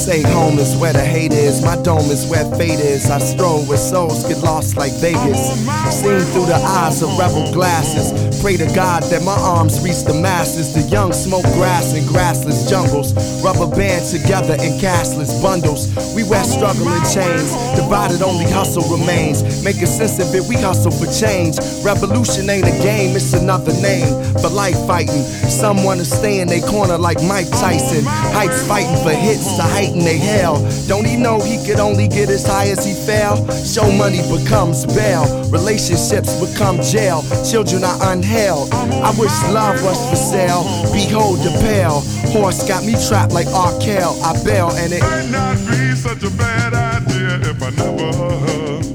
say home is where the hate is, my dome is where fate is. I stroll where souls get lost like Vegas, seen through the eyes of rebel glasses. Pray to God that my arms reach the masses. The young smoke grass in grassless jungles, rubber band together in cashless bundles. We wear struggle in chains, divided only hustle remains. Making sense of it, we hustle for change. Revolution ain't a game, it's another name for life fighting. Some wanna stay in their corner like Mike Tyson. Hypes fighting for hits to heighten they hell. Don't he know he could only get as high as he fell? Show money becomes bail, relationships become jail. Children are unheld. I wish love was for sale. Behold the pale horse got me trapped like R. Kell. I bail and it might not be such a bad idea if I never